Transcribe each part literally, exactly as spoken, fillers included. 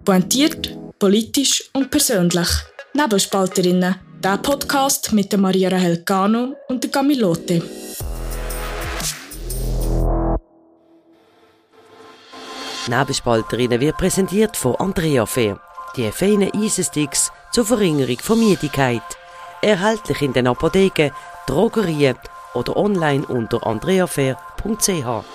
Pointiert, politisch und persönlich. Nebelspalterinnen. Der Podcast mit der Maria Rahel Cano und der Camilote. Nebelspalterinnen wird präsentiert von Andrea Fair. Die feinen Eisensticks zur Verringerung von Müdigkeit. Erhältlich in den Apotheken, Drogerien oder online unter andreafair punkt c h.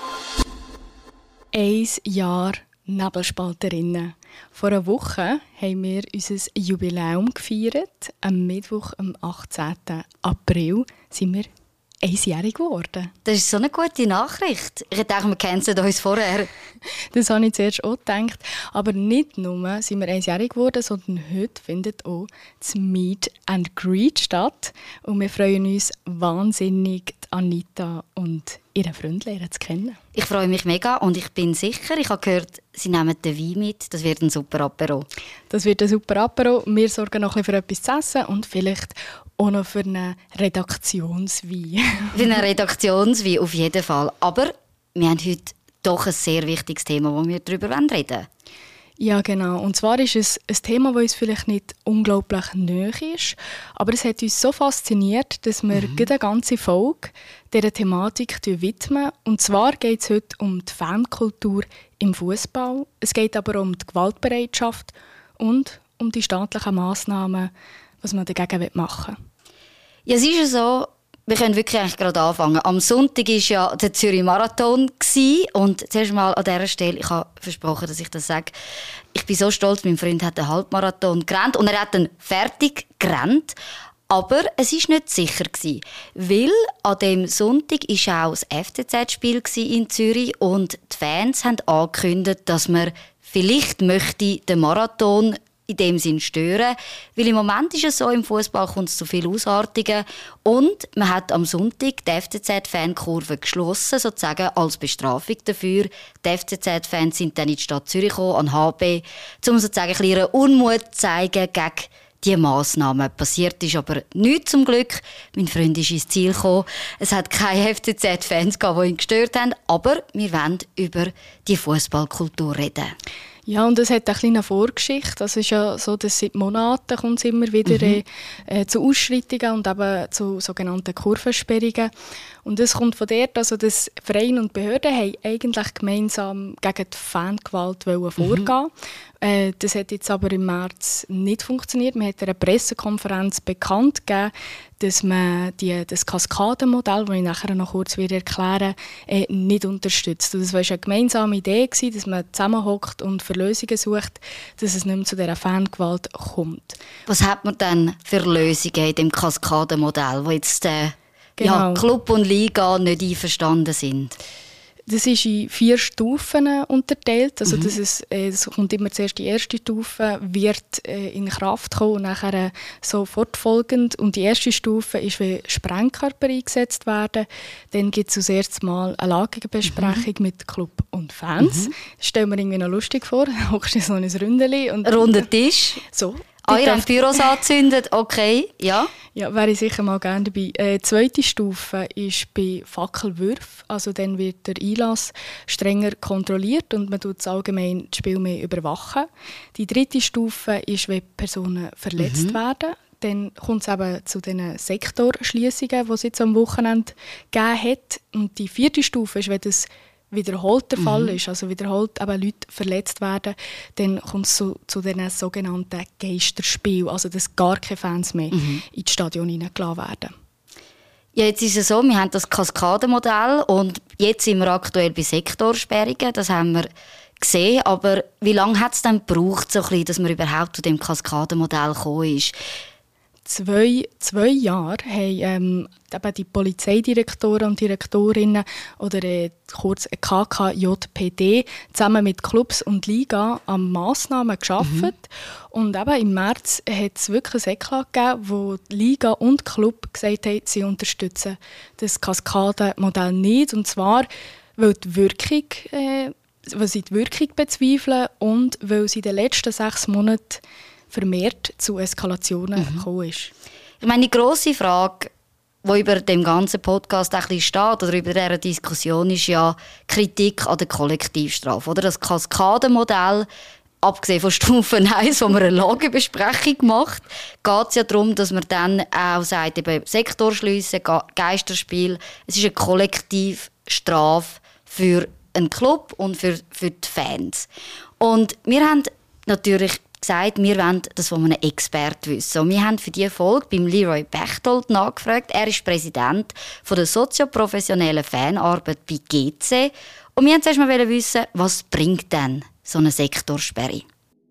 Ein Jahr Nebelspalterinnen. Vor einer Woche haben wir unser Jubiläum gefeiert. Am Mittwoch, am achtzehnten April, sind wir einjährig geworden. Das ist so eine gute Nachricht. Ich dachte, wir kennen uns vorher. Das habe ich zuerst auch gedacht. Aber nicht nur sind wir einjährig geworden, sondern heute findet auch das Meet and Greet statt. Und wir freuen uns wahnsinnig, Anita und ihren Freund lernen zu kennen. Ich freue mich mega und ich bin sicher, ich habe gehört, sie nehmen den Wein mit. Das wird ein super Apero. Das wird ein super Apero. Wir sorgen noch ein bisschen für etwas zu essen und vielleicht auch noch für einen Redaktionswein. Für einen Redaktionswein, auf jeden Fall. Aber wir haben heute doch ein sehr wichtiges Thema, wo wir darüber reden wollen. Ja, genau. Und zwar ist es ein Thema, das uns vielleicht nicht unglaublich nahe ist, aber es hat uns so fasziniert, dass wir mhm. eine ganze Folge dieser Thematik widmen. Und zwar geht es heute um die Fankultur im Fußball. Es geht aber um die Gewaltbereitschaft und um die staatlichen Massnahmen, was man dagegen machen will. Ja, es ist ja so, wir können wirklich eigentlich gerade anfangen. Am Sonntag war ja der Zürich Marathon und zuerst mal an dieser Stelle, ich habe versprochen, dass ich das sage, ich bin so stolz, mein Freund hat einen Halbmarathon gerannt und er hat dann fertig gerannt. Aber es war nicht sicher, weil an dem Sonntag war auch das F C Z-Spiel in Zürich und die Fans haben angekündigt, dass man vielleicht möchte den Marathon in dem Sinn stören. Weil im Moment ist es so, im Fußball kommt es zu vielen Ausartungen. Und man hat am Sonntag die F C Z-Fankurve geschlossen, sozusagen als Bestrafung dafür. Die F C Z-Fans sind dann in die Stadt Zürich gekommen, an H B, um sozusagen ein bisschen Unmut zu zeigen gegen die Massnahmen. Passiert ist aber nichts zum Glück. Mein Freund ist ins Ziel gekommen. Es hat keine F C Z-Fans gehabt, die ihn gestört haben. Aber wir wollen über die Fußballkultur reden. Ja, und es hat eine kleine Vorgeschichte. Es ist ja so, dass seit Monaten kommt es immer wieder mhm. äh, zu Ausschreitungen und eben zu sogenannten Kurvensperrungen. Und es kommt von dort, also dass Vereine und Behörden haben eigentlich gemeinsam gegen die Fangewalt mhm. vorgehen. Äh, das hat jetzt aber im März nicht funktioniert. Man hat in einer Pressekonferenz bekannt gegeben, dass man die, das Kaskadenmodell, das ich nachher noch kurz wieder erklären äh, nicht unterstützt. Und das war eine gemeinsame Idee, gewesen, dass man zusammenhockt und für Lösungen sucht, dass es nicht mehr zu dieser Fangewalt kommt. Was hat man denn für Lösungen in dem Kaskadenmodell, wo jetzt äh, genau. ja, Club und Liga nicht einverstanden sind? Das ist in vier Stufen unterteilt. Also mhm. das ist, äh, es kommt immer zuerst die erste Stufe, wird äh, in Kraft kommen und nachher äh, so fortfolgend. Und die erste Stufe ist, wenn Sprengkörper eingesetzt werden. Dann gibt es als erstes Mal eine Lagebesprechung mhm. mit Club und Fans. Mhm. Das stellen wir irgendwie noch lustig vor. Da hockst du so ein Ründeli. Und runder Tisch. So. Ah, ihr habt Büros angezündet, okay, ja. Ja, wäre ich sicher mal gerne dabei. Äh, die zweite Stufe ist bei Fackelwürfen. Also dann wird der Einlass strenger kontrolliert und man tut allgemein das Spiel mehr überwachen. Die dritte Stufe ist, wenn Personen verletzt mhm. werden. Dann kommt es eben zu den Sektorschliessungen, die es jetzt am Wochenende gegeben hat. Und die vierte Stufe ist, wenn das wiederholt der Fall mhm. ist, also wiederholt eben Leute verletzt werden, dann kommt es zu, zu den sogenannten Geisterspielen, also dass gar keine Fans mehr mhm. ins Stadion hineingelassen werden. Ja, jetzt ist es so, wir haben das Kaskadenmodell und jetzt sind wir aktuell bei Sektorsperrungen, das haben wir gesehen, aber wie lange hat es denn gebraucht, so ein bisschen, dass man überhaupt zu dem Kaskadenmodell gekommen ist? Zwei, zwei Jahre haben ähm, eben die Polizeidirektoren und Direktorinnen oder äh, kurz K K J P D zusammen mit Clubs und Liga an Massnahmen gearbeitet. Mhm. Und eben im März hat es wirklich ein Eklat gegeben, wo die Liga und Club gesagt haben, sie unterstützen das Kaskadenmodell nicht. Und zwar, weil, die Wirkung, äh, weil sie die Wirkung bezweifeln und weil sie in den letzten sechs Monaten vermehrt zu Eskalationen mhm. gekommen ist. Ich meine, die grosse Frage, die über dem ganzen Podcast ein bisschen steht, oder über dieser Diskussion, ist ja Kritik an der Kollektivstrafe. Oder das Kaskadenmodell abgesehen von Stufe eins, wo man eine Lagebesprechung macht, geht es ja darum, dass man dann auch sagt, eben Sektorschliessen, Geisterspiel. Es ist eine Kollektivstrafe für einen Club und für, für die Fans. Und wir haben natürlich gesagt, wir wollen das von einem Experten wissen. Und wir haben für diese Folge beim Leroy Bechtold nachgefragt. Er ist Präsident von der sozioprofessionellen Fanarbeit bei G C. Und wir wollten zuerst mal wissen, was bringt denn so eine Sektorsperre?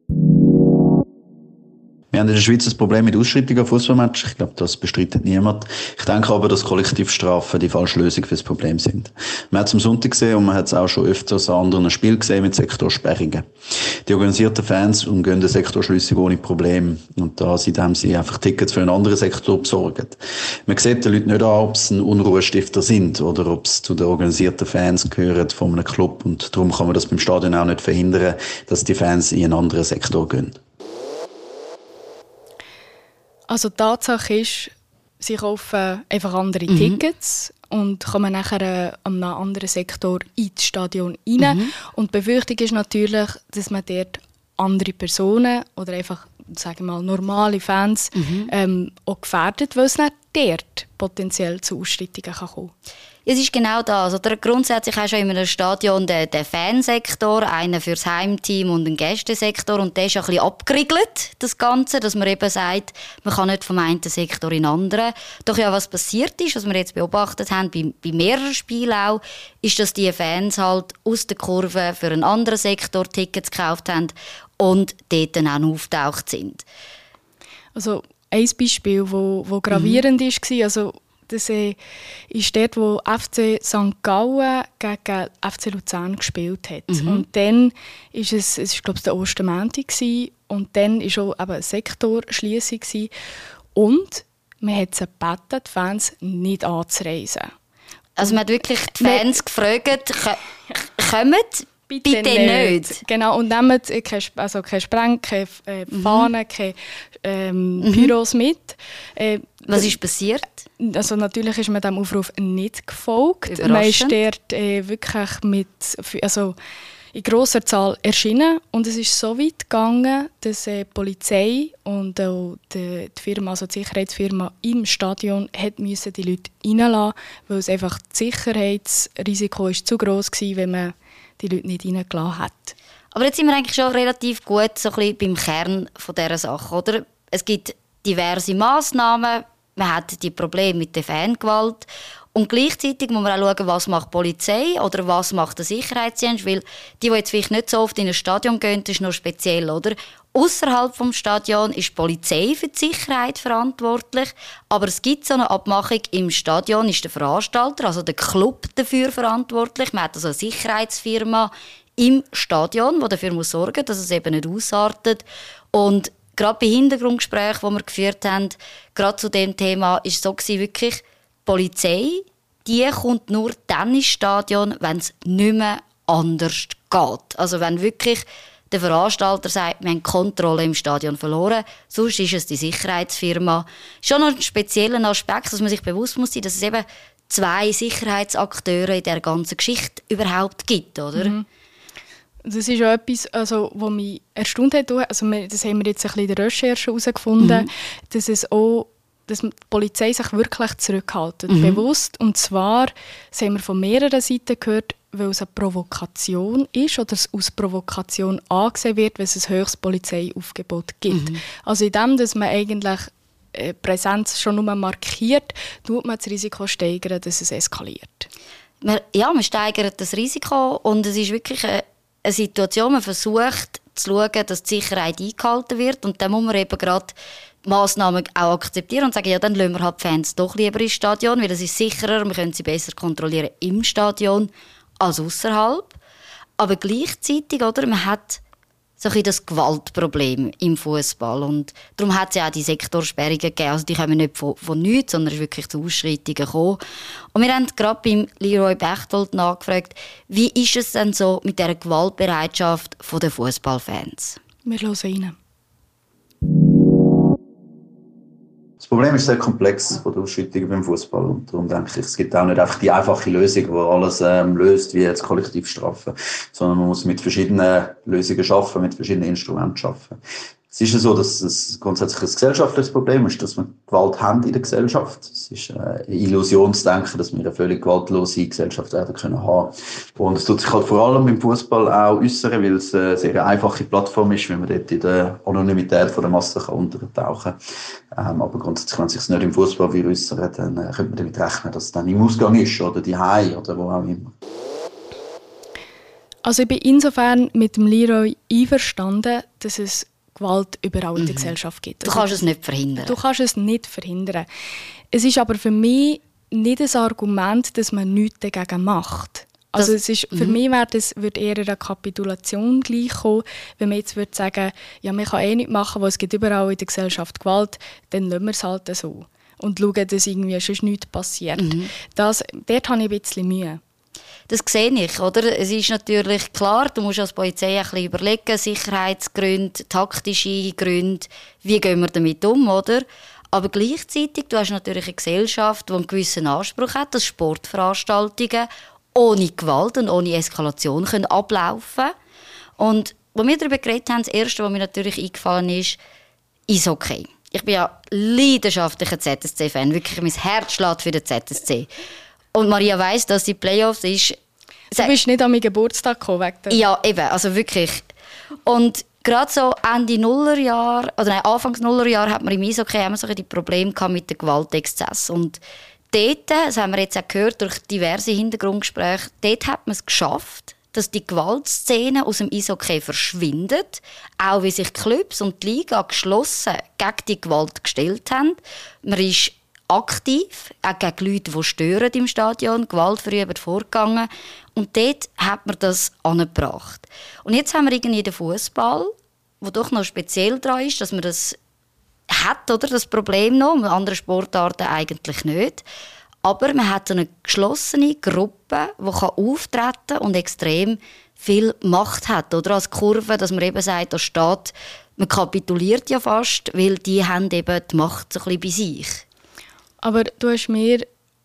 Wir haben in der Schweiz ein Problem mit Ausschreitungen an Fußballmatches. Ich glaube, das bestreitet niemand. Ich denke aber, dass Kollektivstrafen die falsche Lösung für das Problem sind. Man hat es am Sonntag gesehen und man hat es auch schon öfters an anderen Spielen gesehen mit Sektorsperrungen. Die organisierten Fans umgehen die Sektorschliessung ohne Probleme. Und das, indem sie einfach Tickets für einen anderen Sektor besorgen. Man sieht den Leuten nicht an, ob sie ein Unruhestifter sind oder ob sie zu den organisierten Fans gehören von einem Club. Und darum kann man das beim Stadion auch nicht verhindern, dass die Fans in einen anderen Sektor gehen. Also die Tatsache ist, sie kaufen einfach andere mhm. Tickets und kommen nachher äh, an einem anderen Sektor ins Stadion rein. Mhm. Und die Befürchtung ist natürlich, dass man dort andere Personen oder einfach, sagen wir mal, normale Fans mhm. ähm, auch gefährdet, weil es nicht dort potenziell zu Ausschreitungen kann kommen. Es ist genau das. Oder grundsätzlich hast du in einem Stadion den, den Fansektor, einen fürs Heimteam und einen Gästesektor. Und der ist ein bisschen abgeriegelt, das Ganze, dass man eben sagt, man kann nicht vom einen Sektor in den anderen. Doch ja, was passiert ist, was wir jetzt beobachtet haben, bei, bei mehreren Spielen auch, ist, dass die Fans halt aus der Kurve für einen anderen Sektor Tickets gekauft haben und dort dann auch auftaucht sind. Also ein Beispiel, das wo, wo gravierend mhm. war, also das äh, ist dort, wo F C Sankt Gallen gegen F C Luzern gespielt hat. Mhm. Und dann ist es, es ist, glaube ich, der Ostermontag und dann war auch eben eine Sektorschliessung. Und man hat sie gebeten, die Fans nicht anzureisen. Also man hat wirklich die Fans gefragt, kommen bitte, bitte nicht. nicht. Genau, und nehmen keine, also keine Spreng, keine äh, Fahnen, mhm. keine ähm, mhm. Pyros mit. Äh, Was ist passiert? Also natürlich ist man diesem Aufruf nicht gefolgt. Man ist dort äh, wirklich mit, also in grosser Zahl erschienen. Und es ist so weit gegangen, dass die äh, Polizei und auch die, die Firma, also die Sicherheitsfirma im Stadion hat müssen die Leute reinlassen, weil es einfach das Sicherheitsrisiko ist zu gross war, wenn man die Leute nicht reingelassen hat. Aber jetzt sind wir eigentlich schon relativ gut so ein bisschen beim Kern von dieser Sache, oder? Es gibt diverse Massnahmen, man hat die Probleme mit der Fangewalt und gleichzeitig muss man auch schauen, was macht die Polizei oder was macht der Sicherheitsdienst, weil die, die jetzt vielleicht nicht so oft in ein Stadion gehen, das ist noch speziell, oder? Ausserhalb vom Stadion ist die Polizei für die Sicherheit verantwortlich, aber es gibt so eine Abmachung, im Stadion ist der Veranstalter, also der Club, dafür verantwortlich. Man hat also eine Sicherheitsfirma im Stadion, die dafür muss sorgen muss, dass es eben nicht ausartet. Und gerade bei Hintergrundgesprächen, die wir geführt haben, gerade zu dem Thema, ist es so gewesen, wirklich, die Polizei, die kommt nur dann ins Stadion, wenn es nicht mehr anders geht. Also wenn wirklich der Veranstalter sagt, wir haben die Kontrolle im Stadion verloren, sonst ist es die Sicherheitsfirma. Schon noch ein spezieller Aspekt, dass man sich bewusst muss sein, dass es eben zwei Sicherheitsakteure in dieser ganzen Geschichte überhaupt gibt, oder? Mhm. Das ist auch etwas, also, was mich erstaunt hat. Also, das haben wir jetzt ein bisschen in der Recherche herausgefunden, mhm. dass es auch, dass die Polizei sich wirklich zurückhaltet, mhm. bewusst. Und zwar, das haben wir von mehreren Seiten gehört, weil es eine Provokation ist oder es aus Provokation angesehen wird, wenn es ein höchstes Polizeiaufgebot gibt. Mhm. Also in dem, dass man eigentlich äh, Präsenz schon nur markiert, tut man das Risiko steigern, dass es eskaliert. Ja, man steigert das Risiko und es ist wirklich eine, eine Situation, man versucht zu schauen, dass die Sicherheit eingehalten wird und dann muss man eben gerade Massnahmen auch akzeptieren und sagen, ja, dann lassen wir halt die Fans doch lieber ins Stadion, weil es ist sicherer, wir können sie besser kontrollieren im Stadion als außerhalb. Aber gleichzeitig, oder, man hat so ein das Gewaltproblem im Fußball und darum hat es ja auch die Sektorsperrungen gegeben. Also die kommen nicht von, von nichts, sondern es ist wirklich zu Ausschreitungen gekommen. Und wir haben gerade beim Leroy Bechtold nachgefragt, wie ist es denn so mit dieser Gewaltbereitschaft der Fußballfans? Wir hören rein. Das Problem ist sehr komplex von der Ausschreitungen beim Fußball und darum denke ich, es gibt auch nicht einfach die einfache Lösung, die alles ähm, löst, wie jetzt Kollektivstrafen, sondern man muss mit verschiedenen Lösungen arbeiten, mit verschiedenen Instrumenten arbeiten. Es ist ja so, dass es grundsätzlich ein gesellschaftliches Problem ist, dass wir Gewalt haben in der Gesellschaft. Es ist eine Illusion zu denken, dass wir eine völlig gewaltlose Gesellschaft werden können haben. Und es tut sich halt vor allem beim Fußball auch äußern, weil es eine sehr einfache Plattform ist, wenn man dort in der Anonymität von der Masse untertauchen kann. Ähm, aber grundsätzlich, wenn es sich nicht im Fußball äußern, dann äh, könnte man damit rechnen, dass es dann im Ausgang ist oder die Hause oder wo auch immer. Also ich bin insofern mit dem Leroy einverstanden, dass es Gewalt überall in der mhm. Gesellschaft gibt. Also, du kannst es nicht verhindern. Du kannst es nicht verhindern. Es ist aber für mich nicht ein Argument, dass man nichts dagegen macht. Also das, es ist, für mhm. mich wäre das, würde eher eine Kapitulation gleichkommen, wenn man jetzt würde sagen, ja, man kann eh nichts machen, weil es gibt überall in der Gesellschaft Gewalt, dann lassen wir es halt so und schauen, dass irgendwie sonst nichts passiert. Mhm. Das, dort habe ich ein bisschen Mühe. Das sehe ich, oder? Es ist natürlich klar, du musst als Polizei ein bisschen überlegen, Sicherheitsgründe, taktische Gründe, wie gehen wir damit um, oder? Aber gleichzeitig, du hast natürlich eine Gesellschaft, die einen gewissen Anspruch hat, dass Sportveranstaltungen ohne Gewalt und ohne Eskalation können ablaufen können. Und als wir darüber geredet haben, das Erste, was mir natürlich eingefallen ist, Eishockey. Ich bin ja leidenschaftlicher Z S C-Fan, wirklich mein Herz schlägt für den Z S C. Und Maria weiss, dass die Playoffs ist... Du bist nicht an meinen Geburtstag gekommen. Ja, eben, also wirklich. Und gerade so Ende Nullerjahr, oder nein, Anfangs Nullerjahr hat man im Eishockey immer so die Probleme mit dem Gewaltexzess. Und dort, das haben wir jetzt auch gehört durch diverse Hintergrundgespräche, dort hat man es geschafft, dass die Gewaltszene aus dem Eishockey verschwindet, auch wie sich Clubs und die Liga geschlossen gegen die Gewalt gestellt haben. Man ist aktiv, auch gegen Leute, die stören im Stadion, gewaltverübend vorgegangen. Und dort hat man das angebracht. Und jetzt haben wir irgendwie den Fußball, wo doch noch speziell daran ist, dass man das hat, oder, das Problem noch, mit anderen Sportarten eigentlich nicht. Aber man hat eine geschlossene Gruppe, die auftreten kann und extrem viel Macht hat. Oder als Kurve, dass man eben sagt, da steht, man kapituliert ja fast, weil die haben eben die Macht so ein bisschen bei sich. Aber du hast mir,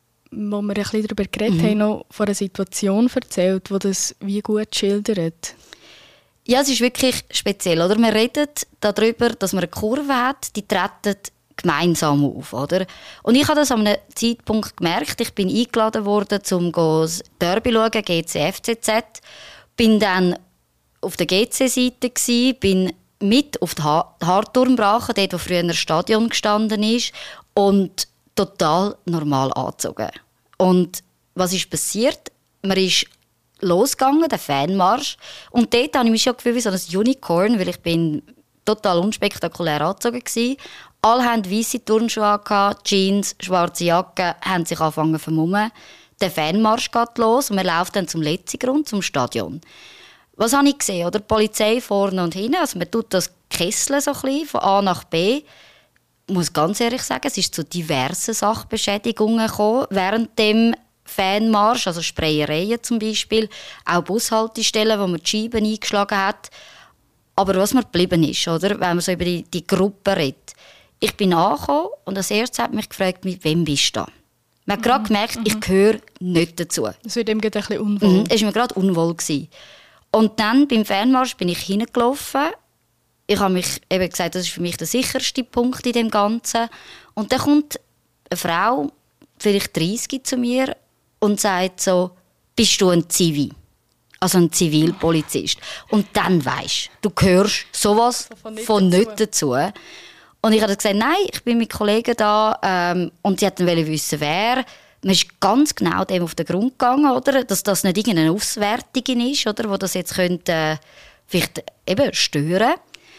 wo wir ein bisschen darüber geredet mhm. haben, noch von einer Situation erzählt, die das wie gut schildert. Ja, es ist wirklich speziell. Oder? Wir reden darüber, dass man eine Kurve hat, die treten gemeinsam auf. Oder? Und ich habe das an einem Zeitpunkt gemerkt. Ich bin eingeladen worden, um das Derby zu schauen, G C F C Z. Bin dann auf der G C-Seite, bin mit auf die Hartturmbrache, dort wo früher ein Stadion gestanden ist, und total normal angezogen. Und was ist passiert? Man ist losgegangen, der Fanmarsch. Und dort habe ich mich schon gefühlt wie so ein Unicorn, weil ich bin total unspektakulär angezogen war. Alle hatten weisse Turnschuhe an, Jeans, schwarze Jacke, haben sich angefangen zu vermummen. Der Fanmarsch geht los und wir laufen dann zum letzten Grund, zum Stadion. Was habe ich gesehen? Oder die Polizei vorne und hinten. Also man tut das Kesseln so ein bisschen, von A nach B. Ich muss ganz ehrlich sagen, es ist zu diversen Sachbeschädigungen gekommen während dem Fanmarsch, also Sprayereien zum Beispiel, auch Bushaltestellen, wo man die Scheiben eingeschlagen hat. Aber was mir geblieben ist, oder, wenn man so über die, die Gruppe redet. Ich bin angekommen und als erstes hat mich gefragt, mit wem bist du da? Man hat mhm. gerade gemerkt, mhm. ich gehöre nicht dazu. Das wird ihm gerade ein bisschen unwohl. Mhm, es war mir gerade unwohl gewesen. Und dann beim Fanmarsch bin ich hingelaufen. Ich habe mich eben gesagt, das ist für mich der sicherste Punkt in dem Ganzen. Und dann kommt eine Frau, vielleicht dreißig, zu mir und sagt so, bist du ein Zivi? Also ein Zivilpolizist. Und dann weisst du, du gehörst sowas so von nicht, von nicht dazu. dazu. Und ich habe gesagt, nein, ich bin mit Kollegen da. Ähm, und sie wollten wissen, wer. Man ist ganz genau dem auf den Grund gegangen, oder? Dass das nicht irgendeine Auswertung ist, oder? Wo das jetzt könnte, äh, vielleicht eben stören.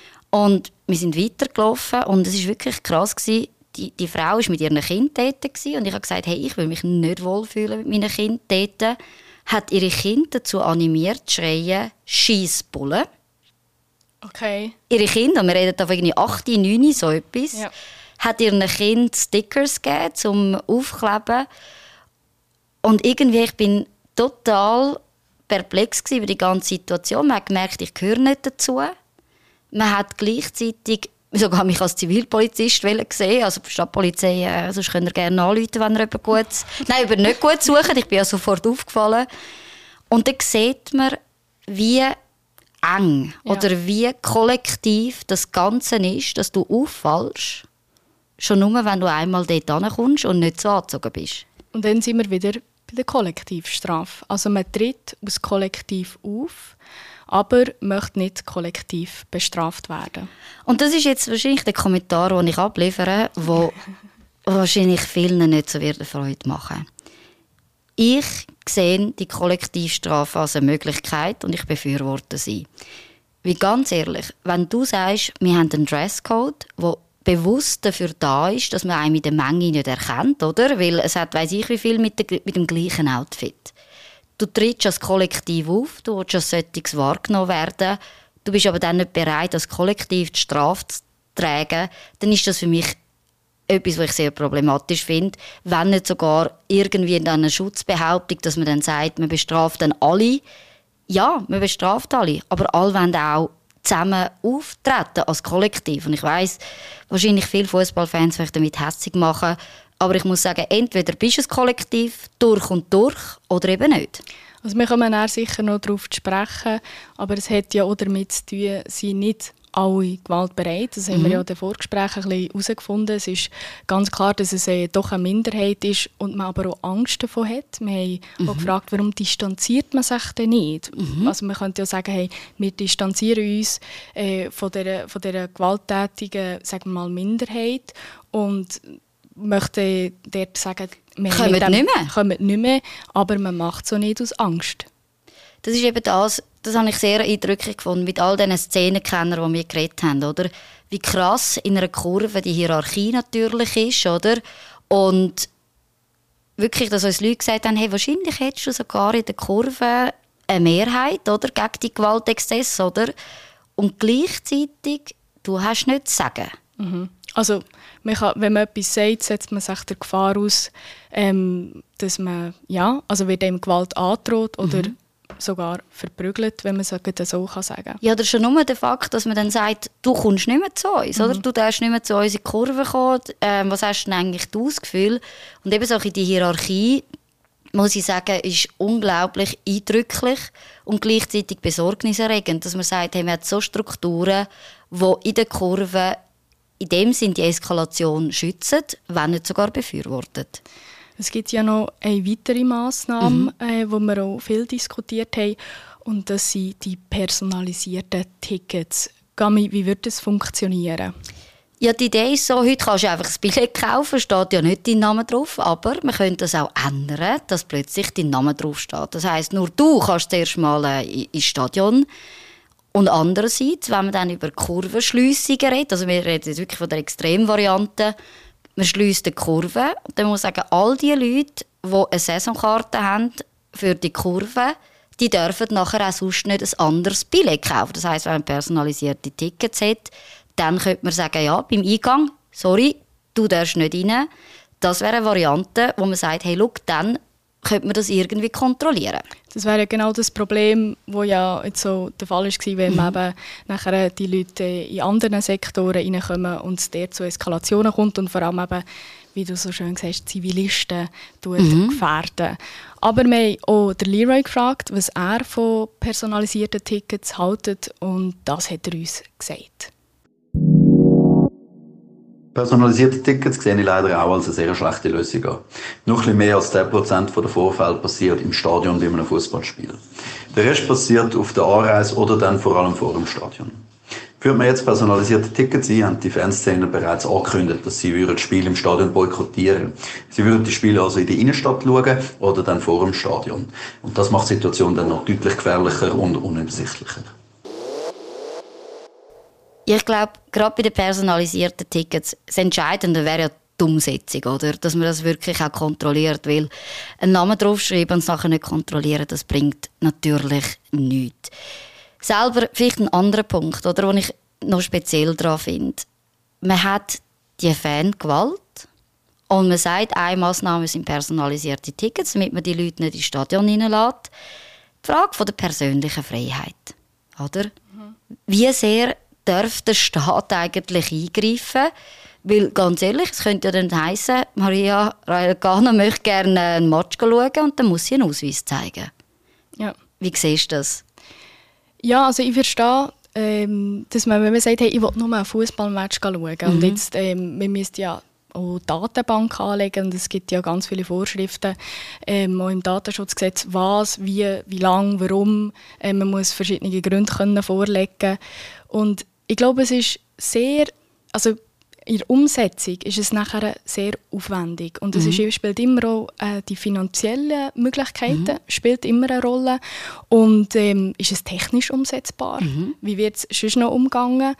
Und wir sind weitergelaufen und es war wirklich krass. Die, die Frau war mit ihren Kindern dort und ich habe gesagt, hey, ich will mich nicht wohlfühlen mit meinen Kindern dort. Hat ihre Kinder dazu animiert, zu schreien, «Scheissbulle». Okay. Ihre Kinder, wir reden da von irgendwie acht, neun, so etwas, ja. hat ihren Kindern Stickers gegeben, zum Aufkleben. Und irgendwie, ich bin total perplex über die ganze Situation. Man hat gemerkt, ich gehöre nicht dazu. Man hat gleichzeitig sogar mich als Zivilpolizist sehen. Also die Stadtpolizei, äh, sonst könnt ihr gerne anrufen, wenn ihr jemand Gutes... Nein, über nicht gut suchen, ich bin ja sofort aufgefallen. Und dann sieht man, wie eng ja. oder wie kollektiv das Ganze ist, dass du auffallst, schon nur, wenn du einmal dort hinkommst und nicht so angezogen bist. Und dann sind wir wieder bei der Kollektivstrafe. Also man tritt aus Kollektiv auf, aber möchte nicht kollektiv bestraft werden. Und das ist jetzt wahrscheinlich der Kommentar, den ich abliefere, der wahrscheinlich vielen nicht so wird Freude machen. Ich sehe die Kollektivstrafe als eine Möglichkeit und ich befürworte sie. Wie ganz ehrlich, wenn du sagst, wir haben einen Dresscode, der bewusst dafür da ist, dass man einen mit der Menge nicht erkennt, oder? Weil es hat, weiss ich wie viel, mit, der, mit dem gleichen Outfit. Du trittst als Kollektiv auf, du willst als solches wahrgenommen werden, du bist aber dann nicht bereit, als Kollektiv die Strafe zu tragen, dann ist das für mich etwas, was ich sehr problematisch finde, wenn nicht sogar irgendwie in einer Schutzbehauptung, dass man dann sagt, man bestraft dann alle. Ja, man bestraft alle, aber alle wollen auch zusammen auftreten als Kollektiv. Und ich weiss, wahrscheinlich viele Fußballfans werden damit hässig machen, aber ich muss sagen, entweder bist du ein Kollektiv durch und durch oder eben nicht. Also wir kommen dann sicher noch darauf zu sprechen, aber es hat ja auch damit zu tun, sie nicht alle gewaltbereit. Das haben mhm. wir ja in den Vorgesprächen ein bisschen herausgefunden. Es ist ganz klar, dass es äh, doch eine Minderheit ist und man aber auch Angst davon hat. Wir haben mhm. auch gefragt, warum distanziert man sich denn nicht? Mhm. Also man könnte ja sagen, hey, wir distanzieren uns äh, von dieser, von dieser gewalttätigen, sagen wir mal, Minderheit und möchten dort sagen, wir kommen nicht mehr. kommen nicht mehr, aber man macht es so nicht aus Angst. Das ist eben das, das habe ich sehr eindrücklich gefunden, mit all diesen Szenenkennern, die wir geredet haben, oder? Wie krass in einer Kurve die Hierarchie natürlich ist, oder? Und wirklich, dass uns Leute gesagt haben, hey, wahrscheinlich hättest du sogar in der Kurve eine Mehrheit, oder? Gegen die Gewaltexzesse, oder? Und gleichzeitig, du hast nichts zu sagen. Mhm. Also, man kann, wenn man etwas sagt, setzt man sich der Gefahr aus, ähm, dass man, ja, also wird einem Gewalt androht oder mhm. sogar verprügelt, wenn man es so kann sagen. Ja, das ist schon nur der Fakt, dass man dann sagt, du kommst nicht mehr zu uns, mhm. oder? Du darfst nicht mehr zu uns in die Kurve kommen. Ähm, was hast du denn eigentlich du das Gefühl? Und eben so in die Hierarchie, muss ich sagen, ist unglaublich eindrücklich und gleichzeitig besorgniserregend, dass man sagt, hey, man hat so Strukturen, die in der Kurve in dem Sinn die Eskalation schützen, wenn nicht sogar befürworten. Es gibt ja noch eine weitere Massnahme, mhm. äh, die wir auch viel diskutiert haben, und das sind die personalisierten Tickets. Gami, wie wird das funktionieren? Ja, die Idee ist so, heute kannst du einfach das Billett kaufen, steht ja nicht dein Name drauf, aber man könnte das auch ändern, dass plötzlich dein Name drauf steht. Das heisst, nur du kannst zuerst mal äh, ins Stadion. Und andererseits, wenn man dann über Kurvenschliessungen redet, also wir reden jetzt wirklich von der Extremvariante, man schliesst die Kurve und dann muss man sagen, all die Leute, die eine Saisonkarte haben für die Kurve, die dürfen nachher auch sonst nicht ein anderes Billett kaufen. Das heisst, wenn man personalisierte Tickets hat, dann könnte man sagen, ja, beim Eingang, sorry, du darfst nicht rein. Das wäre eine Variante, wo man sagt, hey, schau, dann könnte man das irgendwie kontrollieren. Das wäre genau das Problem, das ja jetzt so der Fall war, wenn mhm. man eben nachher die Leute in anderen Sektoren reinkommen und es dort zu Eskalationen kommt und vor allem eben, wie du so schön sagst, Zivilisten mhm. gefährden. Aber wir haben auch den Leroy gefragt, was er von personalisierten Tickets hält, und das hat er uns gesagt. Personalisierte Tickets sehe ich leider auch als eine sehr schlechte Lösung an. Noch ein bisschen mehr als zehn Prozent der Vorfälle passiert im Stadion bei einem Fußballspiel. Der Rest passiert auf der Anreise oder dann vor allem vor dem Stadion. Führt man jetzt personalisierte Tickets ein, haben die Fanszenen bereits angekündigt, dass sie das Spiel im Stadion boykottieren. Sie würden die Spiele also in die Innenstadt schauen oder dann vor dem Stadion. Und das macht die Situation dann noch deutlich gefährlicher und unübersichtlicher. Ich glaube, gerade bei den personalisierten Tickets, das Entscheidende wäre ja die Umsetzung, oder? Dass man das wirklich auch kontrolliert. Weil einen Namen draufschreiben und es nachher nicht kontrollieren, das bringt natürlich nichts. Selber vielleicht ein anderer Punkt, oder, den ich noch speziell daran finde. Man hat die Fangewalt und man sagt, eine Massnahme sind personalisierte Tickets, damit man die Leute nicht ins Stadion reinlässt. Die Frage von der persönlichen Freiheit, oder? Mhm. Wie sehr darf der Staat eigentlich eingreifen? Weil, ganz ehrlich, es könnte ja dann heissen, Maria Raelcano möchte gerne einen Match schauen und dann muss sie einen Ausweis zeigen. Ja. Wie siehst du das? Ja, also ich verstehe, ähm, dass man, wenn man sagt, hey, ich will nur ein Fußballmatch schauen mhm. und jetzt, ähm, wir müssen ja auch Datenbank anlegen und es gibt ja ganz viele Vorschriften, ähm, auch im Datenschutzgesetz, was, wie, wie lang, warum, ähm, man muss verschiedene Gründe können vorlegen und ich glaube, es ist sehr, also in der Umsetzung ist es nachher sehr aufwendig und es mhm. ist, spielt immer auch äh, die finanziellen Möglichkeiten mhm. spielt immer eine Rolle und ähm, ist es technisch umsetzbar? Mhm. Wie wird es sonst noch umgegangen?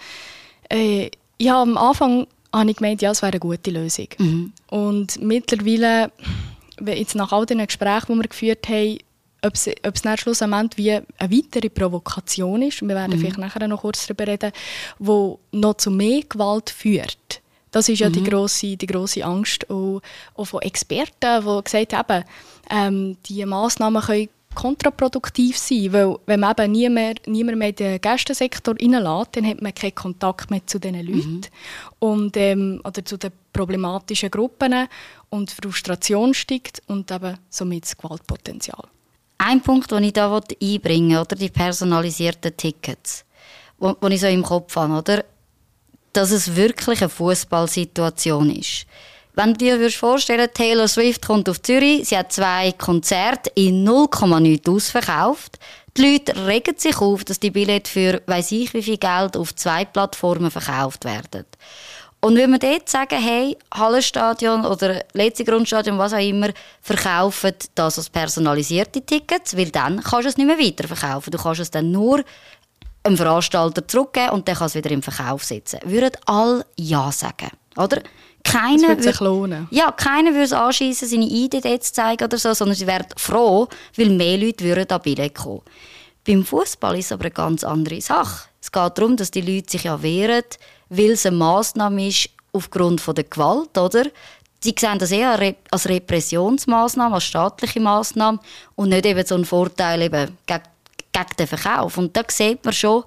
Äh, ja, am Anfang habe ich gemeint, ja, es wäre eine gute Lösung. Mhm. Und mittlerweile, jetzt nach all den Gesprächen, die wir geführt haben, ob es, ob es dann schlussendlich wie eine weitere Provokation ist, wir werden mhm. vielleicht nachher noch kurz darüber reden, die noch zu mehr Gewalt führt. Das ist ja mhm. die grosse, die grosse Angst auch, auch von Experten, die gesagt haben, ähm, diese Massnahmen können kontraproduktiv sein, weil wenn man eben nie mehr, niemand mehr in den Gästensektor reinlässt, dann hat man keinen Kontakt mehr zu diesen Leuten mhm. und, ähm, oder zu den problematischen Gruppen und Frustration steigt und eben somit das Gewaltpotenzial. Ein Punkt, den ich hier einbringen will, die personalisierten Tickets, die ich so im Kopf habe, oder? Dass es wirklich eine Fußballsituation ist. Wenn du dir vorstellen würdest, Taylor Swift kommt auf Zürich, sie hat zwei Konzerte in null Komma neun ausverkauft. Die Leute regen sich auf, dass die Billette für weiss ich wie viel Geld auf zwei Plattformen verkauft werden. Und wenn wir dort sagen, hey, Hallenstadion oder Letzigrundstadion, was auch immer, verkaufen das als personalisierte Tickets, weil dann kannst du es nicht mehr weiterverkaufen. Du kannst es dann nur einem Veranstalter zurückgeben und dann kann es wieder im Verkauf setzen. Würden alle Ja sagen, oder? Keiner würde sich lohnen. Ja, keiner würde es anschiessen, seine I D zu zeigen oder so, sondern sie wären froh, weil mehr Leute würden an Billett kommen. Beim Fußball ist es aber eine ganz andere Sache. Es geht darum, dass die Leute sich ja wehren, weil es eine Massnahme ist aufgrund von der Gewalt, oder? Sie sehen das eher als Repressionsmaßnahme, als staatliche Maßnahme und nicht eben so einen Vorteil eben gegen, gegen den Verkauf. Und da sieht man schon,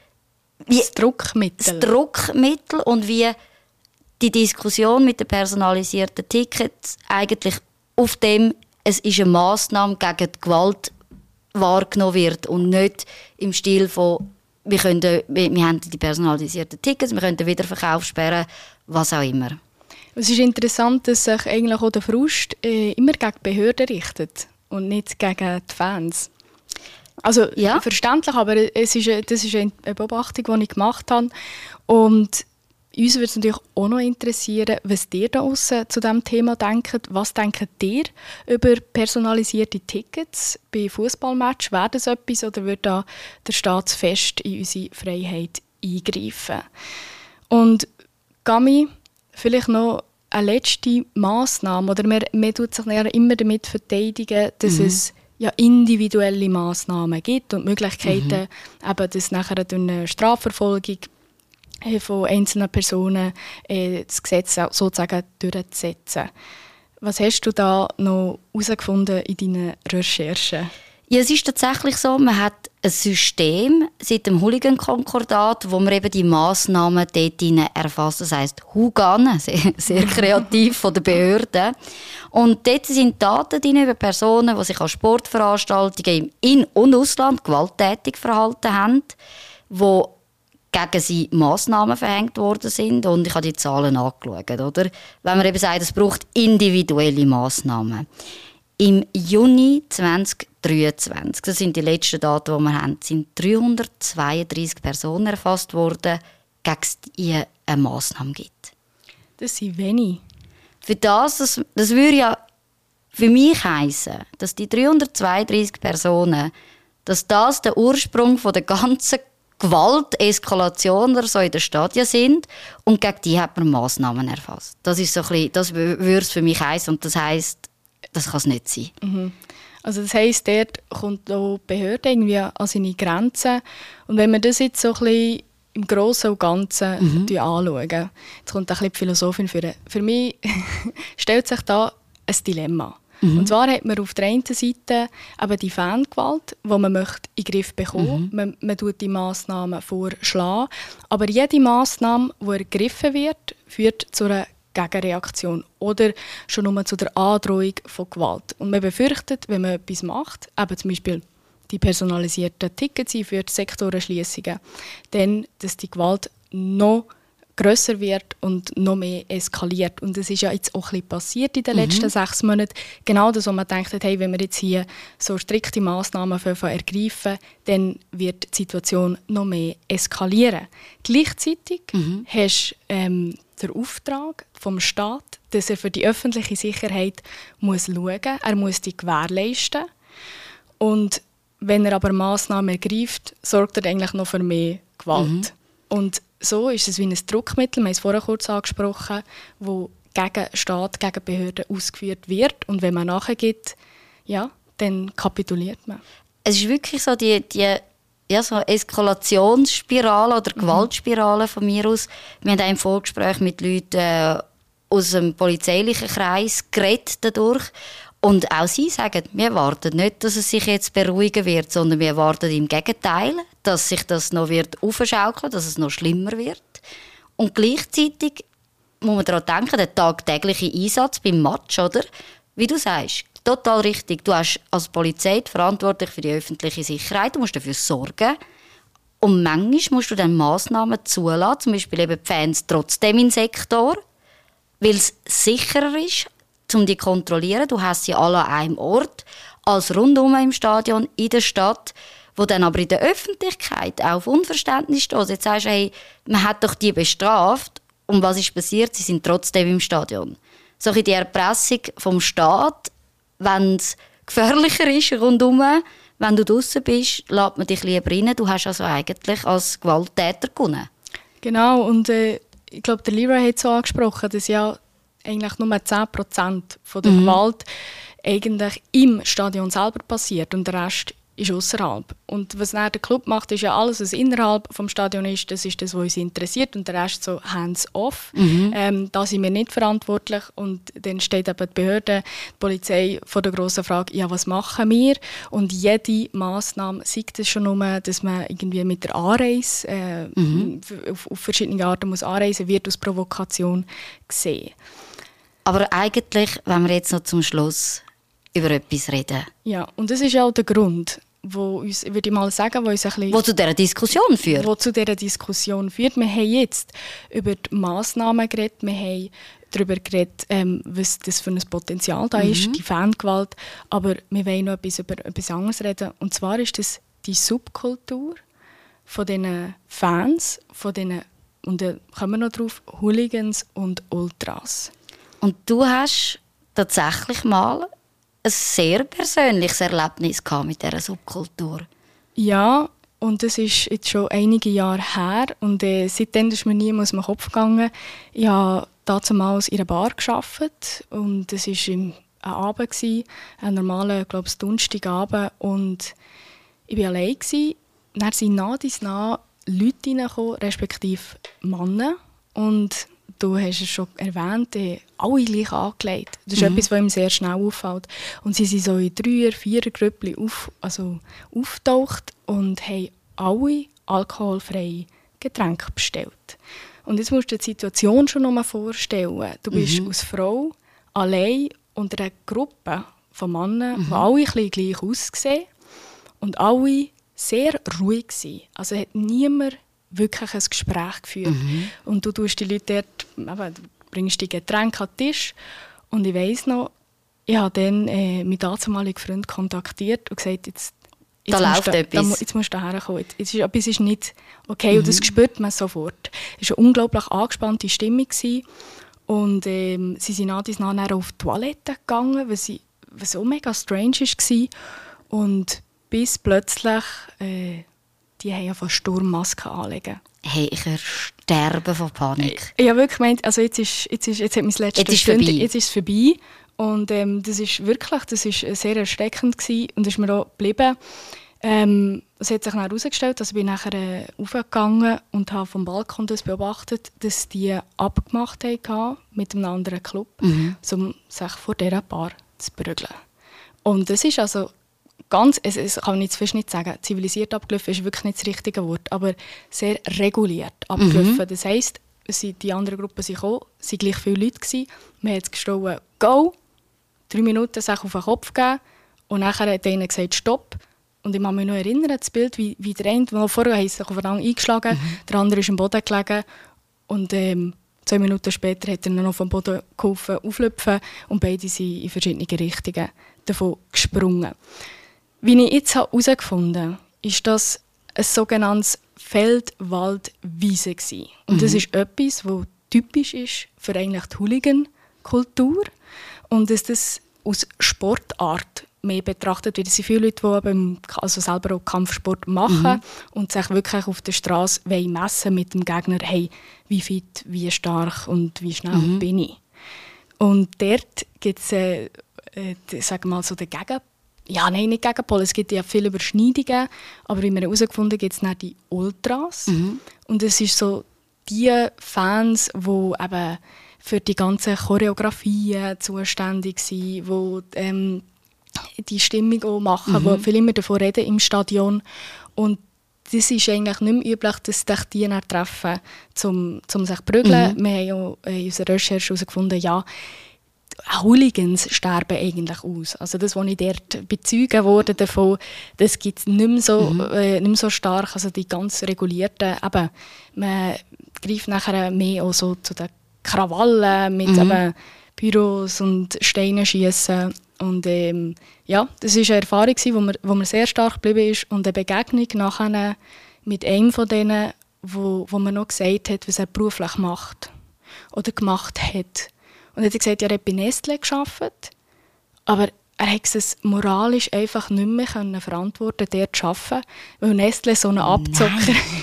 wie das Druckmittel. Das Druckmittel und wie die Diskussion mit den personalisierten Tickets eigentlich auf dem, es ist eine Massnahme gegen die Gewalt wahrgenommen wird und nicht im Stil von wir, können, wir, wir haben die personalisierten Tickets, wir können den Wiederverkauf sperren, was auch immer. Es ist interessant, dass sich eigentlich auch der Frust äh, immer gegen die Behörden richtet und nicht gegen die Fans. Also ja. Verständlich, aber es ist, das ist eine Beobachtung, die ich gemacht habe. Und uns würde es natürlich auch noch interessieren, was ihr da aussen zu diesem Thema denkt. Was denkt ihr über personalisierte Tickets bei Fußballmatches? Wäre das etwas oder würde da der Staat fest in unsere Freiheit eingreifen? Und Gami, vielleicht noch eine letzte Massnahme. Oder man, man tut sich ja immer damit verteidigen, dass mhm. es ja individuelle Massnahmen gibt und Möglichkeiten, mhm. eben, dass nachher durch eine Strafverfolgung von einzelnen Personen äh, das Gesetz sozusagen durchzusetzen. Was hast du da noch herausgefunden in deinen Recherchen? Ja, es ist tatsächlich so, man hat ein System seit dem Hooligan-Konkordat, wo man eben die Massnahmen dort erfasst. Das heisst Hugan, sehr, sehr kreativ von der Behörden. Und dort sind Daten drin über Personen, die sich an Sportveranstaltungen im In- und Ausland gewalttätig verhalten haben, die gegen sie Massnahmen verhängt worden sind. Und ich habe die Zahlen angeschaut. Oder? Wenn man eben sagt, es braucht individuelle Massnahmen. Im Juni zwanzig dreiundzwanzig, das sind die letzten Daten, die wir haben, sind dreihundertzweiunddreissig Personen erfasst worden, gegen die es eine Massnahme gibt. Das sind wenig. Für das, das, das würde ja für mich heissen, dass die dreihundertzweiunddreissig Personen, dass das der Ursprung von der ganzen Gewalt, Eskalation oder so in den Stadien sind und gegen die hat man Massnahmen erfasst. Das ist so ein bisschen, das würde es für mich heissen und das heisst, das kann es nicht sein. Mhm. Also das heisst, dort kommt auch die Behörde irgendwie an seine Grenzen. Und wenn wir das jetzt so ein bisschen im Grossen und Ganzen mhm. anschauen, jetzt kommt ein bisschen die Philosophin für. Für mich stellt sich da ein Dilemma. Mhm. Und zwar hat man auf der einen Seite eben die Fangewalt, die man möchte in den Griff bekommen. Mhm. Man, man tut die Massnahmen vorschlagen. Aber jede Massnahme, die ergriffen wird, führt zu einer Gegenreaktion oder schon nur zu der Androhung von Gewalt. Und man befürchtet, wenn man etwas macht, eben zum Beispiel die personalisierten Tickets für die Sektorenschliessungen, dann, dass die Gewalt noch grösser wird und noch mehr eskaliert. Und das ist ja jetzt auch ein bisschen passiert in den mhm. letzten sechs Monaten. Genau das, wo man denkt, hey, wenn wir jetzt hier so strikte Massnahmen ergreifen, dann wird die Situation noch mehr eskalieren. Gleichzeitig mhm. hast du ähm, den Auftrag vom Staat, dass er für die öffentliche Sicherheit muss schauen muss. Er muss die gewährleisten. Und wenn er aber Massnahmen ergreift, sorgt er eigentlich noch für mehr Gewalt. Mhm. Und so ist es wie ein Druckmittel, wir haben es vorher kurz angesprochen, das gegen Staat, gegen Behörden ausgeführt wird. Und wenn man nachgibt, ja, dann kapituliert man. Es ist wirklich so die, die ja, so Eskalationsspirale oder Gewaltspirale von mir aus. Wir haben auch im Vorgespräch mit Leuten äh, aus dem polizeilichen Kreis geredet dadurch. Und auch sie sagen, wir erwarten nicht, dass es sich jetzt beruhigen wird, sondern wir erwarten im Gegenteil, dass sich das noch wird aufschaukeln, dass es noch schlimmer wird. Und gleichzeitig muss man daran denken, der tagtägliche Einsatz beim Match, oder? Wie du sagst, total richtig. Du hast als Polizei verantwortlich für die öffentliche Sicherheit, du musst dafür sorgen. Und manchmal musst du dann Massnahmen zulassen, zum Beispiel eben die Fans trotzdem im Sektor, weil es sicherer ist, um die zu kontrollieren. Du hast sie alle an einem Ort, als rundum im Stadion, in der Stadt, wo dann aber in der Öffentlichkeit auch auf Unverständnis steht. Jetzt sagst du, hey, man hat doch die bestraft. Und was ist passiert? Sie sind trotzdem im Stadion. So die Erpressung vom Staat, wenn es gefährlicher ist rundum, wenn du draussen bist, lässt man dich lieber rein. Du hast also eigentlich als Gewalttäter gewonnen. Genau, und äh, ich glaube, der Leroy hat so angesprochen, dass ja eigentlich nur zehn Prozent von der mhm. Gewalt eigentlich im Stadion selber passiert und der Rest ist außerhalb. Und was dann der Club macht, ist ja alles, was innerhalb vom Stadion ist, das ist das, was uns interessiert und der Rest so hands-off. Mhm. Ähm, da sind wir nicht verantwortlich und dann steht eben die Behörde, die Polizei vor der grossen Frage, ja, was machen wir? Und jede Massnahme, sei es schon nur, dass man irgendwie mit der Anreise äh, mhm. auf, auf verschiedene Arten muss anreisen, wird als Provokation gesehen. Aber eigentlich, wenn wir jetzt noch zum Schluss über etwas reden. Ja, und das ist auch der Grund, wo uns, würde ich mal sagen, wo uns ein bisschen, wo zu dieser Diskussion führt. Wo zu dieser Diskussion führt. Wir haben jetzt über die Massnahmen geredet, wir haben darüber geredet, ähm, was das für ein Potenzial da mhm. ist, die Fangewalt. Aber wir wollen noch etwas über etwas anderes reden. Und zwar ist das die Subkultur von diesen Fans, von diesen, und da kommen wir noch drauf, Hooligans und Ultras. Und du hast tatsächlich mal ein sehr persönliches Erlebnis mit dieser Subkultur. Ja, und das ist jetzt schon einige Jahre her. Und äh, seitdem ist mir nie aus dem Kopf gegangen. Ich habe damals in einer Bar gearbeitet. Und es war ein Abend, ein normaler, glaube ich, Donnerstagabend. Und ich war allein. Dann sind nach und nach Leute reingekommen, respektive Männer. Und du hast es schon erwähnt, alle gleich angelegt. Das ist mhm. etwas, was ihm sehr schnell auffällt. Und sie sind so in Dreier-, Vierer-Grüppchen auf, also aufgetaucht und haben alle alkoholfreie Getränke bestellt. Und jetzt musst du dir die Situation schon noch mal vorstellen. Du bist mhm. als Frau allein unter einer Gruppe von Männern, mhm. die alle ein bisschen gleich aussehen und alle sehr ruhig waren. Also hat niemand wirklich ein Gespräch geführt. Mhm. Und du tust die Leute dort, eben, du bringst die Getränke an den Tisch. Und ich weiss noch, ich habe dann äh, meinen damaligen Freund kontaktiert und gesagt, jetzt, jetzt, da musst, läuft du, etwas. da, jetzt musst du herkommen. Jetzt, jetzt ist, etwas ist nicht okay. Mhm. Und das spürt man sofort. Es war eine unglaublich angespannte Stimmung. Und ähm, sie sind nach und nach auf die Toilette gegangen, was, sie, was so mega strange war. Und bis plötzlich... Äh, die haben ja von Sturmmasken anlegen. Hey, ich höre sterben von Panik. Ich habe wirklich gemeint, also jetzt, ist, jetzt, ist, jetzt hat mein letztes jetzt ist Stunde, vorbei. Jetzt ist es vorbei. Und ähm, das ist wirklich, das ist sehr erschreckend gewesen und ist mir auch geblieben. Ähm, es hat sich dann herausgestellt, dass ich nachher äh, raufgegangen und habe vom Balkon das beobachtet, dass die abgemacht haben mit einem anderen Club, mhm. um sich vor dieser Bar zu prügeln. Und das ist also ganz, es, es kann man jetzt fast nicht sagen, zivilisiert abgelaufen ist wirklich nicht das richtige Wort, aber sehr reguliert abgelaufen. Mhm. Das heisst, die andere Gruppe sind gekommen, es waren gleich viele Leute gewesen. Man hat geschrien, go, drei Minuten sich auf den Kopf geben und nachher hat einer gesagt, stopp. Und ich kann mich noch erinnern, das Bild, wie, wie der eine, der vorher sich aufeinander eingeschlagen, mhm. der andere ist am Boden gelegen und ähm, zwei Minuten später hat er noch vom Boden geholfen, auflöpfen und beide sind in verschiedene Richtungen davon gesprungen. Wie ich jetzt herausgefunden habe, ist das ein sogenanntes Feld-Wald-Wiese gewesen. Und mhm. das ist etwas, was typisch ist für eigentlich die Hooligan-Kultur und dass das aus Sportart mehr betrachtet wird. Es sind viele Leute, die eben, also selber auch Kampfsport machen mhm. und sich wirklich auf der Straße messen mit dem Gegner, hey, wie fit, wie stark und wie schnell mhm. bin ich. Und dort gibt es, äh, äh, sagen wir mal, so den Gegenpol. Ja, nein, nicht Gegenpol. Es gibt ja viele Überschneidungen, aber wie wir herausgefunden haben, gibt es dann die Ultras. Mhm. Und es ist so die Fans, die eben für die ganzen Choreografien zuständig sind, die ähm, die Stimmung auch machen, mhm. wo viele immer davon reden im Stadion. Und das ist eigentlich nicht mehr üblich, dass sich die dann treffen, um, um sich zu prügeln. Mhm. Wir haben ja in unserer Recherche herausgefunden, ja, Hooligans sterben eigentlich aus. Also das, was ich dort bezeugen wurde davon, das gibt es nicht mehr so, mhm. äh, nicht mehr so stark. Also die ganz regulierten, eben, man greift nachher mehr auch so zu den Krawallen mit mhm. eben Pyros und Steinen schiessen. Und ähm, ja, das war eine Erfahrung, die mir, wo mir sehr stark geblieben ist. Und eine Begegnung nachher mit einem von denen, wo, wo mir noch gesagt hat, was er beruflich macht oder gemacht hat. Und er hat gesagt, ja, er hat bei Nestlé gearbeitet, aber er konnte es moralisch einfach nicht mehr verantworten, dort zu arbeiten, weil Nestlé so ein Abzocker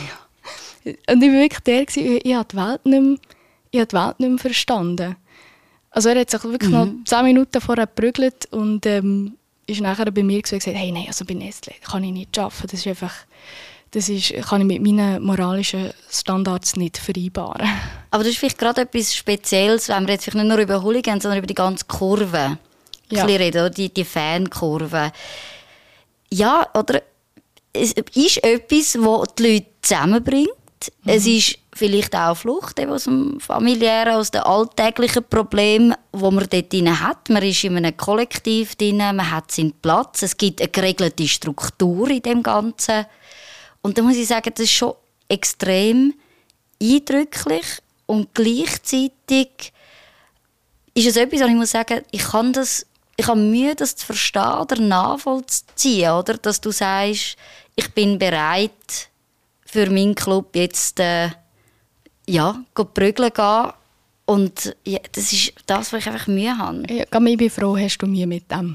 ist. Und ich war wirklich der, ich habe die Welt nicht mehr, ich habe die Welt nicht mehr verstanden. Also er hat sich wirklich mhm. noch zehn Minuten vorher geprügelt und ähm, ist nachher bei mir und gesagt, hey, nein, also bei Nestlé kann ich nicht arbeiten, das ist einfach... Das ist, kann ich mit meinen moralischen Standards nicht vereinbaren. Aber das ist vielleicht gerade etwas Spezielles, wenn wir jetzt nicht nur über Hooligans, sondern über die ganze Kurve ja. reden, oder? Die, die Fankurve. Ja, oder? Es ist etwas, das die Leute zusammenbringt. Mhm. Es ist vielleicht auch Flucht eben aus dem familiären, aus den alltäglichen Problemen, die man dort drin hat. Man ist in einem Kollektiv drin, man hat seinen Platz. Es gibt eine geregelte Struktur in dem Ganzen. Und da muss ich sagen, das ist schon extrem eindrücklich und gleichzeitig ist es etwas, wo ich muss sagen, ich kann das, ich habe Mühe, das zu verstehen oder nachvollziehen, oder? Dass du sagst, ich bin bereit, für meinen Club jetzt äh, ja, prügeln gehen. Und ja, das ist das, was ich einfach Mühe habe. Ja, ich bin froh, hast du Mühe mit dem.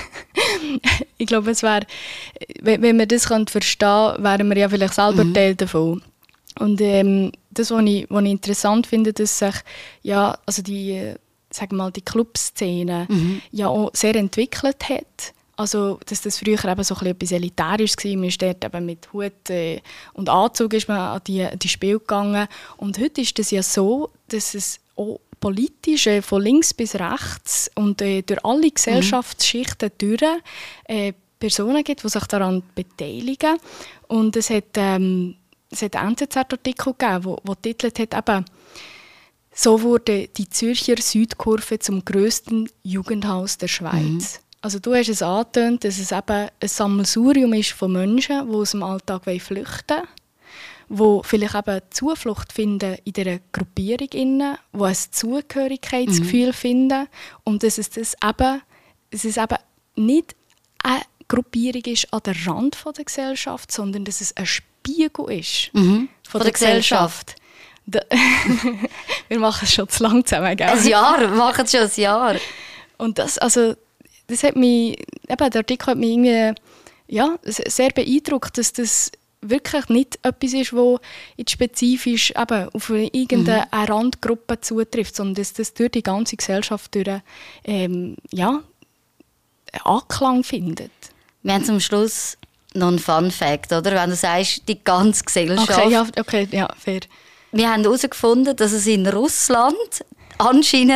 Ich glaube, es wäre, wenn wir das verstehen könnten, wären wir ja vielleicht selber mhm. Teil davon. Und ähm, das, was ich, was ich interessant finde, dass sich ja, also die, sagen wir mal, die Clubszene mhm. ja auch sehr entwickelt hat. Also, dass das früher eben so etwas Elitäres war. Man ist dort eben mit Hut äh, und Anzug ist man an die, die Spiele gegangen. Und heute ist es ja so, dass es auch politisch äh, von links bis rechts und äh, durch alle Gesellschaftsschichten durch äh, Personen gibt, die sich daran beteiligen. Und es hat, ähm, es hat einen N Z Z-Artikel gegeben, der titelt hat, eben, so wurde die Zürcher Südkurve zum grössten Jugendhaus der Schweiz. Mhm. Also du hast es angetönt, dass es eben ein Sammelsurium ist von Menschen, die aus dem Alltag flüchten wollen, die vielleicht eben Zuflucht finden in dieser Gruppierung, die ein Zugehörigkeitsgefühl mhm. finden und dass es, das eben, dass es eben nicht eine Gruppierung ist an der Rand der Gesellschaft, sondern dass es ein Spiegel ist mhm. von, von der, der Gesellschaft. Gesellschaft. Wir machen es schon zu lang zusammen, gell? Ein Jahr, wir machen es schon ein Jahr. Und das, also, das hat mich, eben, der Artikel hat mich irgendwie, ja, sehr beeindruckt, dass das wirklich nicht etwas ist, das spezifisch eben auf irgendeine mhm. Randgruppe zutrifft, sondern dass das durch die ganze Gesellschaft durch, ähm, ja, Anklang findet. Wir haben zum Schluss noch einen Fun-Fact, oder? Wenn du sagst, die ganze Gesellschaft. Okay, ja, okay, ja, fair. Wir haben herausgefunden, dass es in Russland anscheinend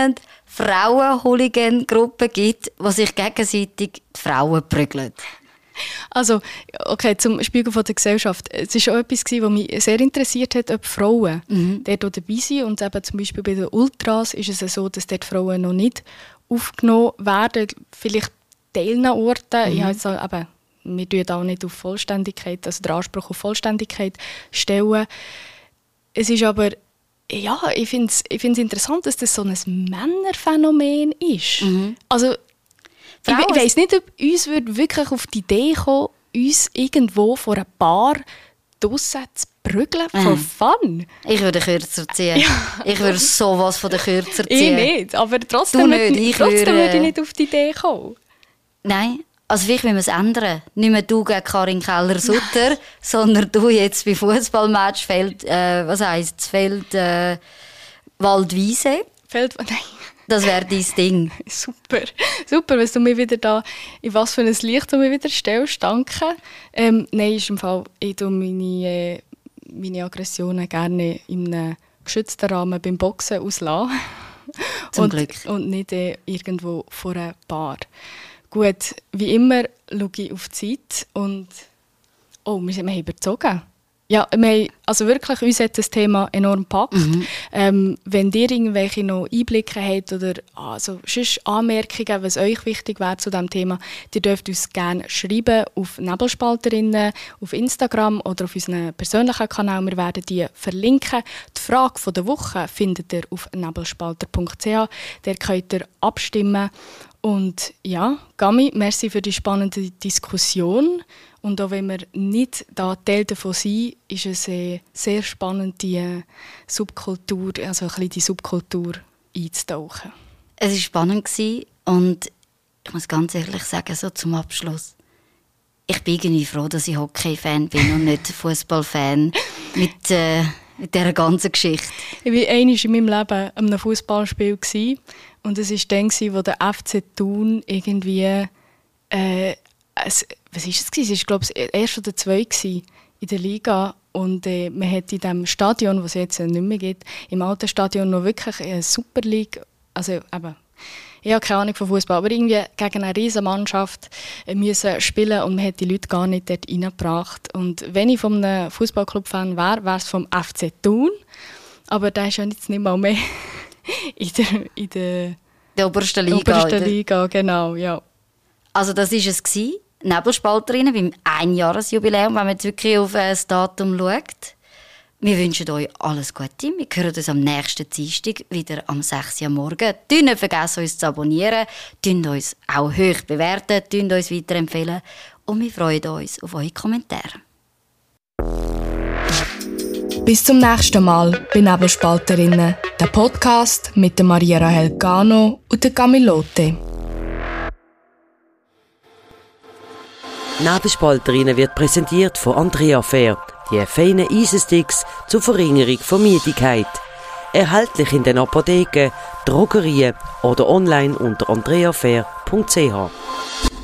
Frauen-Hooligan-Gruppen gibt, die sich gegenseitig die Frauen prügeln. Also, okay, zum Spiegel von der Gesellschaft. Es war auch etwas, was mich sehr interessiert hat, ob Frauen mhm. dort dabei sind. Und eben zum Beispiel bei den Ultras ist es so, dass dort Frauen noch nicht aufgenommen werden. Vielleicht Teilnahmeorte. Mhm. Ich also, eben, wir tun auch nicht auf Vollständigkeit, also den Anspruch auf Vollständigkeit stellen. Es ist aber, ja, ich finde es ich find's interessant, dass das so ein Männerphänomen ist. Mhm. Also, ich, ich weiss nicht, ob uns würde wirklich auf die Idee kommen, uns irgendwo vor ein Bar draussen zu prügeln, mhm. for fun. Ich würde kürzer ziehen. Ja. Ich würde sowas von der kürzer ziehen. Ich nicht, aber trotzdem, nicht. Würde, ich trotzdem würde, würde ich nicht auf die Idee kommen. Nein, also vielleicht müssen wir es ändern. Nicht mehr du gegen Karin Keller-Sutter, sondern du jetzt bei Fußballmatch Feld, äh, was heisst es, Feld äh, Waldwiese. Feld, nein. Das wäre dein Ding. Super, super, wenn du mir wieder da in was für ein Licht du mir wieder stellst. Danke. Ähm, nein, ist im Fall, ich tue meine, äh, meine Aggressionen gerne in einem geschützten Rahmen beim Boxen auslassen. Zum und, Glück. Und nicht äh, irgendwo vor einer Bar. Gut, wie immer schaue ich auf die Zeit und oh, wir, wir haben überzogen. Ja, wir haben, also wirklich, uns hat das Thema enorm gepackt. Mhm. Ähm, wenn ihr irgendwelche noch Einblicke habt oder also, sonst Anmerkungen, was euch wichtig wäre zu diesem Thema, ihr dürft uns gerne schreiben auf Nebelspalterinnen, auf Instagram oder auf unseren persönlichen Kanal. Wir werden die verlinken. Die Frage von der Woche findet ihr auf nebelspalter punkt c h. Der könnt ihr abstimmen. Und ja, Gami, merci für die spannende Diskussion. Und auch wenn wir nicht da Teil davon sind, ist es äh, sehr spannend, die äh, Subkultur, also ein bisschen die Subkultur einzutauchen. Es war spannend und ich muss ganz ehrlich sagen, so zum Abschluss, ich bin irgendwie froh, dass ich Hockey-Fan bin und nicht Fußball-Fan mit, äh, mit dieser ganzen Geschichte. Ich war einmal in meinem Leben an einem Fußballspiel und es war dann, wo der F C Thun irgendwie äh, es, was war es? Es war, glaube ich, das erste oder zweite in der Liga. Und äh, man hat in diesem Stadion, das es jetzt nicht mehr gibt, im alten Stadion noch wirklich eine Super League. Also eben, ich habe keine Ahnung von Fußball, aber irgendwie gegen eine riesige Mannschaft müssen spielen und man hat die Leute gar nicht dort reingebracht. Und wenn ich von einem Fußballclub-Fan wäre, wäre es vom F C Thun. Aber der ist ja jetzt nicht mal mehr in der, in der, der obersten Liga. Obersten Liga, genau, ja. Also das war es gewesen. Nebelspalterinnen beim Einjahresjubiläum, wenn man jetzt wirklich auf das Datum schaut. Wir wünschen euch alles Gute. Wir hören uns am nächsten Dienstag wieder am sechs Uhr am Morgen. Nicht vergessen, uns zu abonnieren. Tun uns auch hoch bewerten, tun uns weiterempfehlen. Und wir freuen uns auf eure Kommentare. Bis zum nächsten Mal bei Nebelspalterinnen, der Podcast mit der Maria Rahel Gano und der Camilote. Nebelspalterinnen wird präsentiert von Andrea Fair, die feinen Eisensticks zur Verringerung von Müdigkeit. Erhältlich in den Apotheken, Drogerien oder online unter andrea fair punkt c h.